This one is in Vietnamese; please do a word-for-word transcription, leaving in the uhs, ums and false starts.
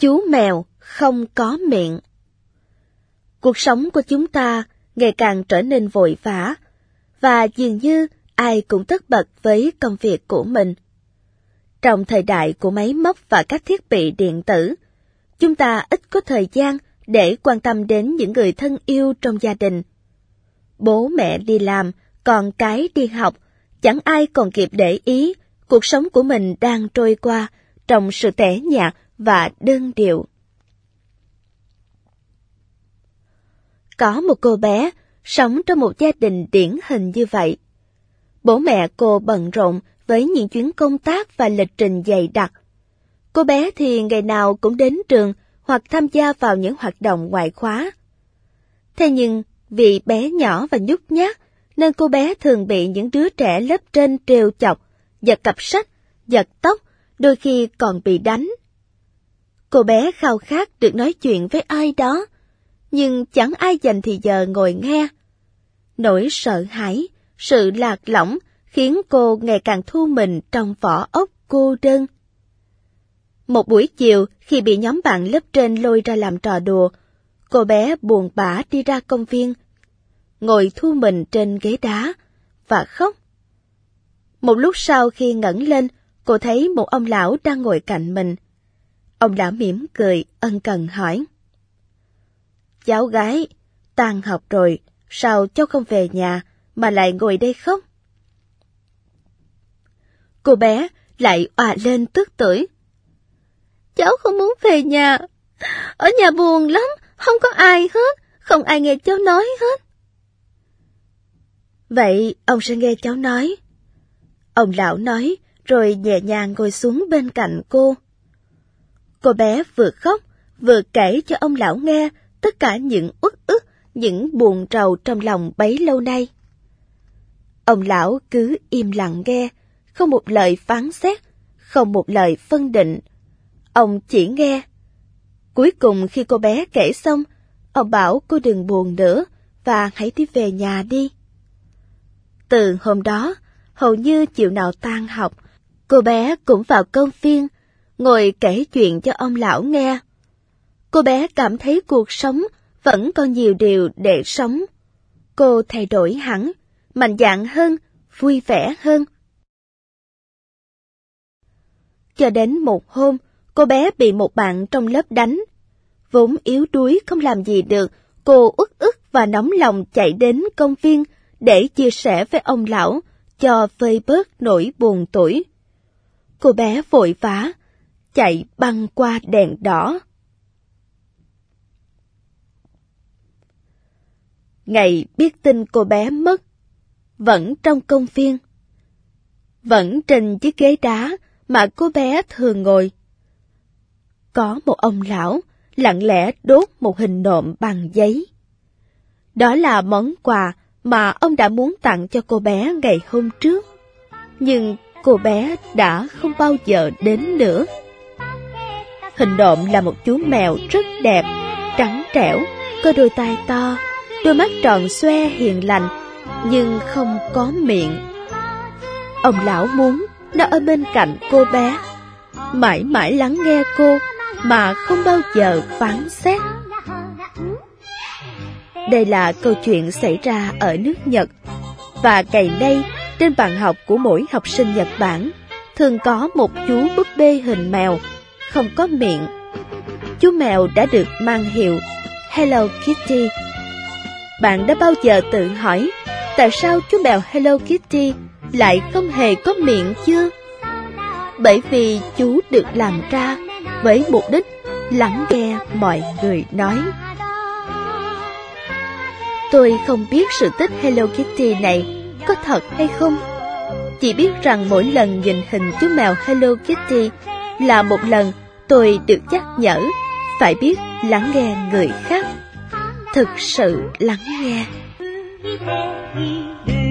Chú mèo không có miệng. Cuộc sống của chúng ta ngày càng trở nên vội vã, và dường như ai cũng tất bật với công việc của mình. Trong thời đại của máy móc và các thiết bị điện tử, chúng ta ít có thời gian để quan tâm đến những người thân yêu trong gia đình. Bố mẹ đi làm, con cái đi học, chẳng ai còn kịp để ý cuộc sống của mình đang trôi qua trong sự tẻ nhạt và đơn điệu. Có một cô bé sống trong một gia đình điển hình như vậy. Bố mẹ cô bận rộn với những chuyến công tác và lịch trình dày đặc. Cô bé thì ngày nào cũng đến trường hoặc tham gia vào những hoạt động ngoại khóa. Thế nhưng vì bé nhỏ và nhút nhát nên cô bé thường bị những đứa trẻ lớp trên trêu chọc, giật cặp sách, giật tóc, đôi khi còn bị đánh. Cô bé khao khát được nói chuyện với ai đó, nhưng chẳng ai dành thì giờ ngồi nghe. Nỗi sợ hãi, sự lạc lõng khiến cô ngày càng thu mình trong vỏ ốc cô đơn. Một buổi chiều, khi bị nhóm bạn lớp trên lôi ra làm trò đùa, cô bé buồn bã đi ra công viên, ngồi thu mình trên ghế đá và khóc. Một lúc sau khi ngẩng lên, cô thấy một ông lão đang ngồi cạnh mình. Ông lão mỉm cười, ân cần hỏi: "Cháu gái, tan học rồi, sao cháu không về nhà mà lại ngồi đây khóc?" Cô bé lại òa lên tức tưởi: "Cháu không muốn về nhà. Ở nhà buồn lắm, không có ai hết, không ai nghe cháu nói hết." "Vậy ông sẽ nghe cháu nói." Ông lão nói, rồi nhẹ nhàng ngồi xuống bên cạnh cô. Cô bé vừa khóc, vừa kể cho ông lão nghe tất cả những uất ức, những buồn rầu trong lòng bấy lâu nay. Ông lão cứ im lặng nghe, không một lời phán xét, không một lời phân định. Ông chỉ nghe. Cuối cùng khi cô bé kể xong, ông bảo cô đừng buồn nữa và hãy đi về nhà đi. Từ hôm đó, hầu như chiều nào tan học, cô bé cũng vào công viên, ngồi kể chuyện cho ông lão nghe. Cô bé cảm thấy cuộc sống vẫn còn nhiều điều để sống. Cô thay đổi hẳn, mạnh dạn hơn, vui vẻ hơn. Cho đến một hôm, cô bé bị một bạn trong lớp đánh. Vốn yếu đuối không làm gì được, cô uất ức và nóng lòng chạy đến công viên để chia sẻ với ông lão, cho vơi bớt nỗi buồn tủi. Cô bé vội vã, chạy băng qua đèn đỏ. Ngày biết tin cô bé mất, vẫn trong công viên, vẫn trên chiếc ghế đá mà cô bé thường ngồi, có một ông lão lặng lẽ đốt một hình nộm bằng giấy. Đó là món quà mà ông đã muốn tặng cho cô bé ngày hôm trước, nhưng cô bé đã không bao giờ đến nữa. Hình nộm là một chú mèo rất đẹp, trắng trẻo, có đôi tai to, đôi mắt tròn xoe hiền lành, nhưng không có miệng. Ông lão muốn nó ở bên cạnh cô bé, mãi mãi lắng nghe cô mà không bao giờ phán xét. Đây là câu chuyện xảy ra ở nước Nhật, và ngày nay trên bàn học của mỗi học sinh Nhật Bản thường có một chú búp bê hình mèo, không có miệng. Chú mèo đã được mang hiệu Hello Kitty. Bạn đã bao giờ tự hỏi tại sao chú mèo Hello Kitty lại không hề có miệng chưa? Bởi vì chú được làm ra với mục đích lắng nghe mọi người nói. Tôi không biết sự tích Hello Kitty này có thật hay không. Chỉ biết rằng mỗi lần nhìn hình chú mèo Hello Kitty là một lần tôi được nhắc nhở phải biết lắng nghe người khác. Thực sự lắng nghe.